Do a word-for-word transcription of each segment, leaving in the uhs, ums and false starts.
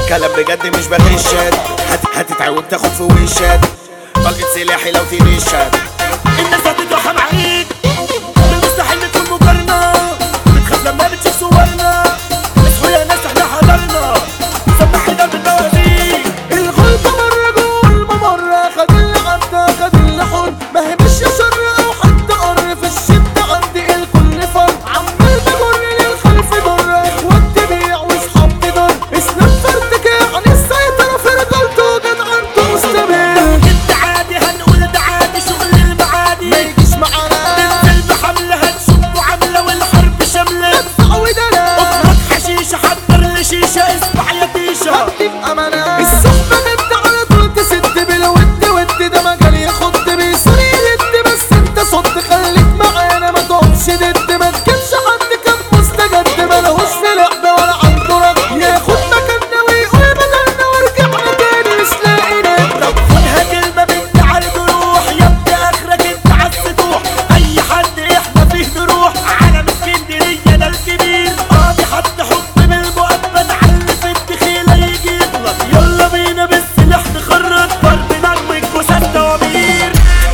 كلام بجد مش بغشك، هت هتتعود تاخد في وشك طلقة سلاحي لو تنشك. الناس هتتوحى معاك بالمستحيل تكون مقارنة، بتخاف لما بتشوف صورنا، اصحوا يا ناس احنا حضرنا سمعنا بالموازين. الغلطة مرة جوه الممرة، خد اللي عدى خد اللي حر، ما هي مش شر او حتى قر، في الشدة عندي الكل فر، عمال بجر للخلف ضر، اخوات تبيع واصحاب تضر، اسلام فردك يعني السيطرة في رجالته جدعنته مستمر. انت عادي هنقول ده عادي شغل المعادي، ما يجيش معانا تنزل بحملة هتشوف معاملة والحرب شاملة، ادفع ودلع اطلق حشيشة حضر لشيشة اسمع يا تيشة. هدي بأمانة الصحبة بنت على طول تسد بالود، ود ده مجال ياخد بيصير يد، بس انت صد خليك معانا ما تقفش ضد، ما تجيبش حد كان مستجد ملهوش في لعبة ولا عنده رد، ياخد مكاننا ويقول بدلنا ورجعنا تاني مش لاقي ند. طب خدها كلمة بنت عرض روح يا ابني اخرك انت عالسطوح، اي حد احنا فيه نروح علم اسكندرية ده الكبير، قاضي حد حب بالمؤبد علف الدخيلة يجي يغلط، يلا بينا بالسلاح نخرج ضرب نار والجثث دوامير.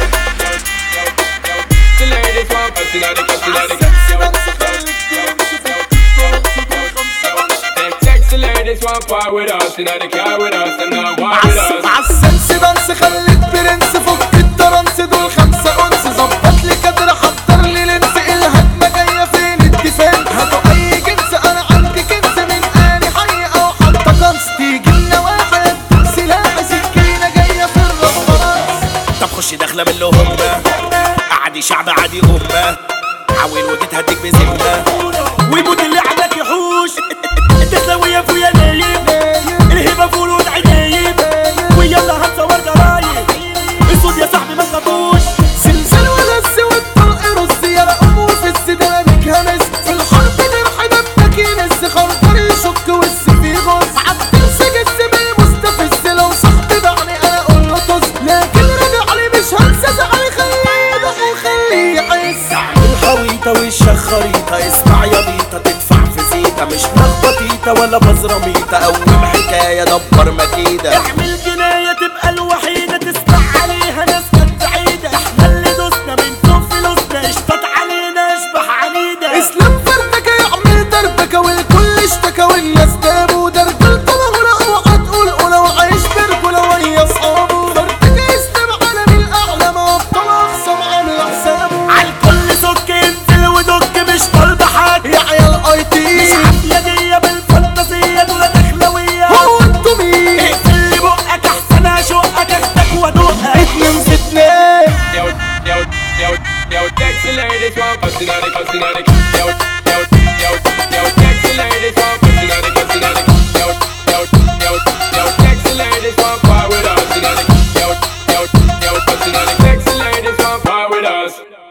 One part with us, in the car with us, and now one with us. عالسنس دانس خليك برنس، فك الترنس دول خمسة أنس، ظبط لي كادر حضر لي لنس، الهجمة جاية فين الديفنس، هاتوا أي جنس أنا عندي كنز من آني حي أو حتى قنص، تيجي لنا واحد سلاح سكينة جاية في الرصاص. طب خش داخلة من اللي هم عادي شعب عادي أمة، حاول وجيت هديك بذمة ويموت اللي عندك يحوش، انت سوي يا فويا نايم، الهبة فول والعجايب، ويلا هنصور جرايب، الصوت يا صاحبي ما تخافوش. زلزال ولز والطلق رز يا رقم وفي الزدانك همس، في الحرب جرح دمك ينز، خنطر يشك والسيف يغص، عالترس جس بالمستفز، لو صاحبي باعني انا اقول له طز، لكن رجع لي مش هنسى زعلي، خليه يدق وخليه يحس. الخريطة والشخ خريطة، اسمع يا بيطة تدفع في زيطة، مش لخبطيطة ولا بزرميطة، قوم حكاية دبر مكيدة، اعمل جناية تبقى الوحيدة تسمع عليها ناس كانت بعيدة، احنا اللي دوسنا من فوق فلوسنا اشتط علينا اشبح عنيدة. اسلام فردك يعمل دربكة والكل اشتكى والناس تابوا، ده رجالته مغرق وهتقول ولو عايش برجولة ويا اصحابه، فردك اسلام عالمي الاعلى ما ابطال اخصم عامل حسابه، عالكل سك انزل ودك مش طالبة حاجة، يا عيال اي تي مش عافية دي بالفانتازية دول دخلوية، هو انتو مين؟ اقفل لي بقك احسن اشقك اخدك وادوقك. اتنين في اتنين Yo, yo, yo, yo, sexy ladies want pussy on the pussy on the yo, yo, yo, yo, sexy ladies want pussy on the pussy on the yo, yo, yo, yo, sexy ladies want part with us, yo, yo, yo, yo, pussy on the sexy